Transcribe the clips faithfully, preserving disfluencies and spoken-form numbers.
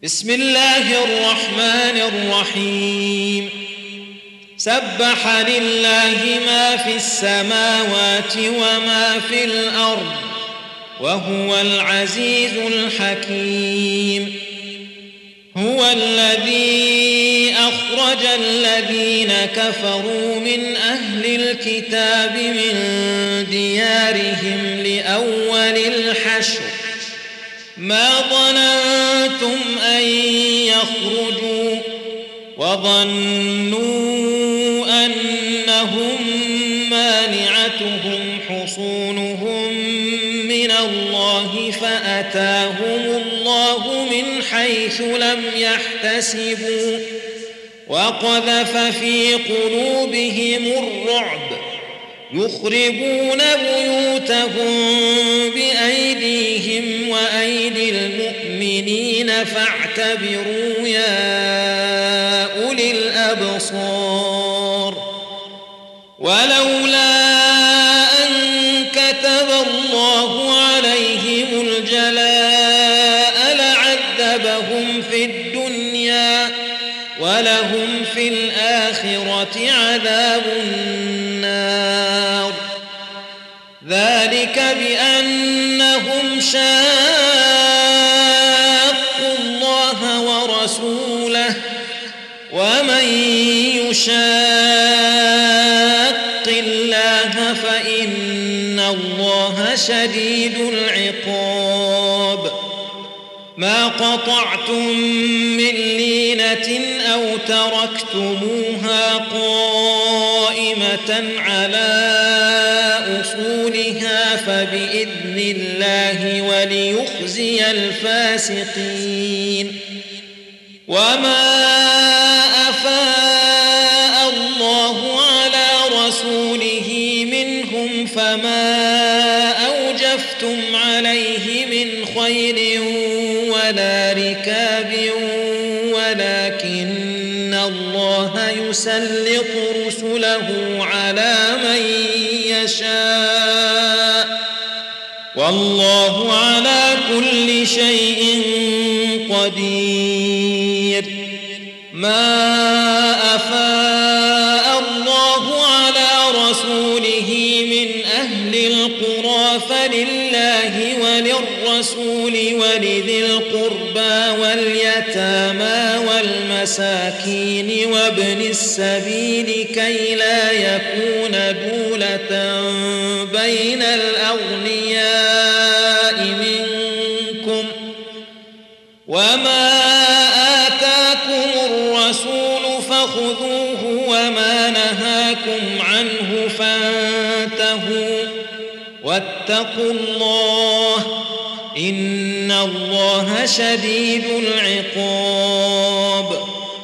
بسم الله الرحمن الرحيم سبح لله ما في السماوات وما في الأرض وهو العزيز الحكيم هو الذي أخرج الذين كفروا من أهل الكتاب من ديارهم لأول الحشر ما ظننتم أن يخرجوا وظنوا أنهم مانعتهم حصونهم من الله فأتاهم الله من حيث لم يحتسبوا وقذف في قلوبهم الرعب يخربون بيوتهم بأيديهم وأيدي المؤمنين فاعتبروا يا أولي الأبصار ولولا أن كتب الله عليهم الجلاء لعذبهم في الدنيا ولهم في الآخرة عذاب النار ذلك بأنهم شاقوا الله ورسوله ومن يشاق الله فإن الله شديد العقاب ما قطعتم من لينة أو تركتموها قائمة على أصولها فبإذن الله وليخزي الفاسقين وما أفاء الله على رسوله منهم فما أوجفتم عليه من خير ولا ركاب ولكن الله يسلط رسله على من يشاء والله على كل شيء قدير ما أفاء الله على رسوله من أهل القرى فلله وللرسول ولذي القربى واليتامى والمساكين وابن السبيل كي لا يكون دولة بين الأغنياء منكم وما آتاكم الرسول فخذوه وما نهاكم عنه فانتهوا واتقوا الله إن الله شديد العقاب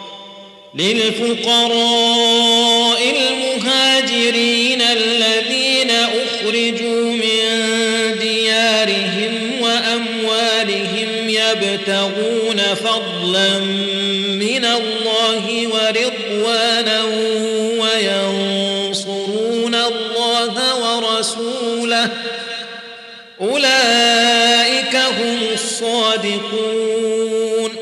للفقراء المهاجرين الذين أخرجوا من ديارهم وأموالهم يبتغون فضلا من الله ورضوانا وينصرون الله ورسوله أولئك هم الصادقون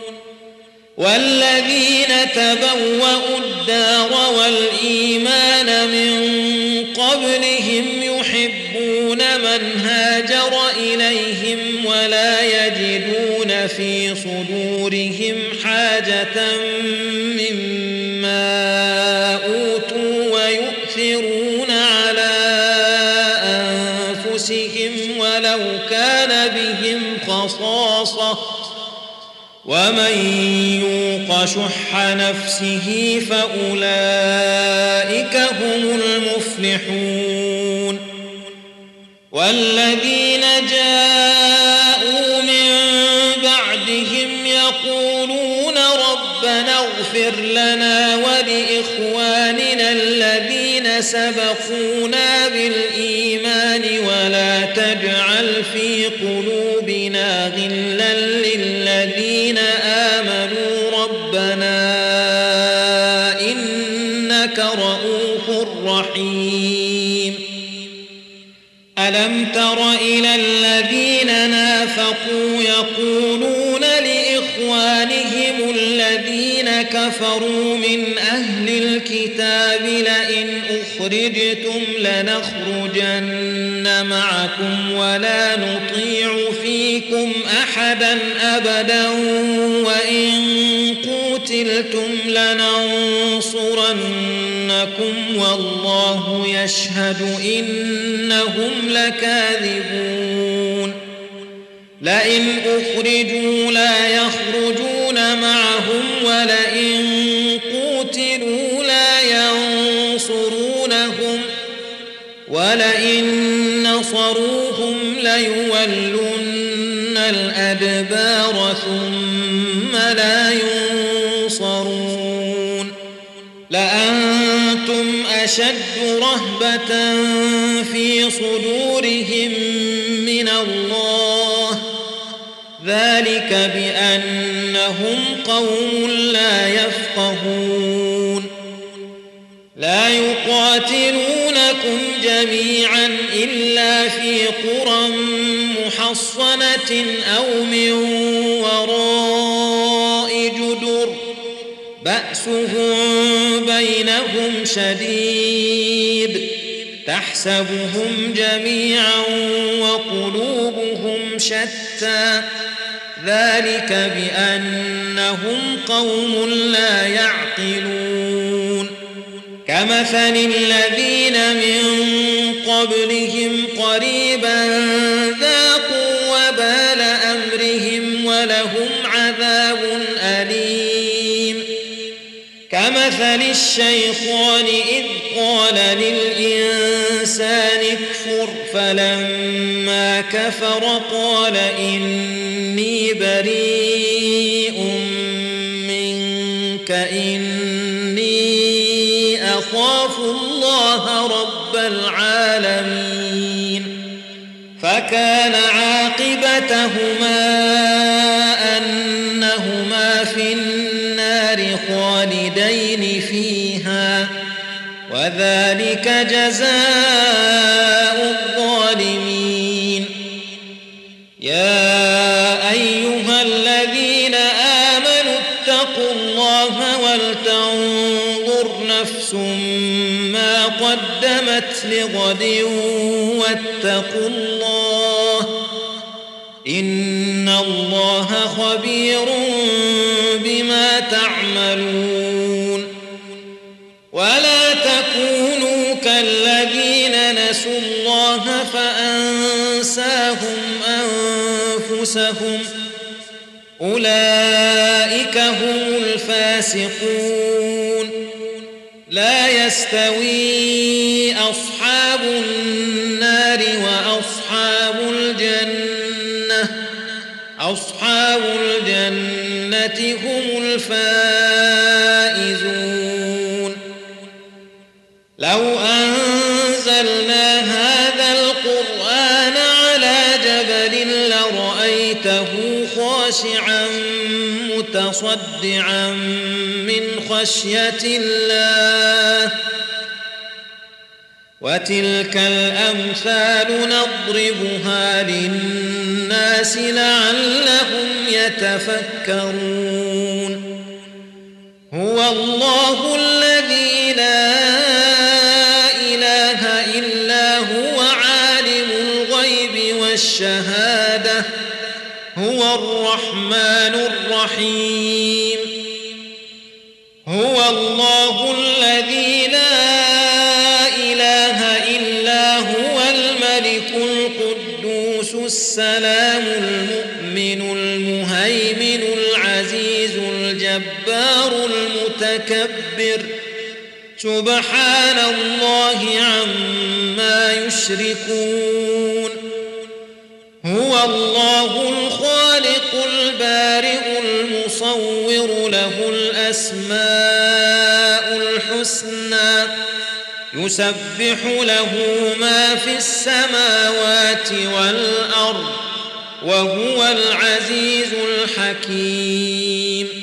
والذين تبوأوا الدار والإيمان من قبلهم يحبون من هاجر إليهم ولا يجدون في صدورهم حاجة مما أوتوا ويؤثرون على أنفسهم ولو كان بهم خصاصة ومن يوق شح نفسه فأولئك هم المفلحون والذين جاءوا من بعدهم يقولون ربنا اغفر لنا ولإخواننا الذين سبقونا بالإيمان ولا تجعل في قلوبنا غلا للذين آمنوا ربنا إنك رؤوف رحيم ألم تر إلى الذين نافقوا يقولون لإخوانهم إخوانهم الذين كفروا من أهل الكتاب لئن أخرجتم لنخرجن معكم ولا نطيع فيكم أحدا أبدا وإن قتلتم لننصرنكم والله يشهد إنهم لكاذبون لئن أخرجوا لا يخرجون معهم ولئن قتلوا لا ينصرونهم ولئن نصروهم ليولن الأدبار ثم لا ينصرون لأنتم أشد رهبة في صدورهم من الله ذلك بأنهم قوم لا يفقهون لا يقاتلونكم جميعا إلا في قرى محصنة أو من وراء جدر بأسهم بينهم شديد تحسبهم جميعا وقلوبهم شتى ذلك بأنهم قوم لا يعقلون كمثل الذين من قبلهم قريبا ذاقوا وبال أمرهم ولهم عذاب أليم كمثل الشيطان إذ قال للإنسان اكفر فلما كفر قال إني بريء منك إني أخاف الله رب العالمين فكان عاقبتهما أنهما في النار خالدين فيها وذلك جزاء الظالمين يا أيها الذين آمنوا اتقوا الله ولتنظر نفس ما قدمت لغد واتقوا الله إن الله خبير بما تعملون ولا تكونوا كالذين نسوا الله فأنساهم أنفسهم أولئك هم الفاسقون لا يستوي أصحاب النار وأصحاب الجنة أصحاب الجنة هم الفائزون لو أنزلنا هذا القرآن على جبل لرأيته خاشعا متصدعا من خشية الله وتلك الأمثال نضربها للناس لعلهم يتفكرون هو الله الذي لا إله إلا هو عالم الغيب والشهادة هو الرحمن الرحيم هو الله الذي لا إله إلا هو الملك القدوس السلام المؤمن المهيمن العزيز الجبار المتكبر سبحان الله عما يشركون هو الله الخالق البارئ المصور له الأسماء الحسنى يسبح له ما في السماوات والأرض وهو العزيز الحكيم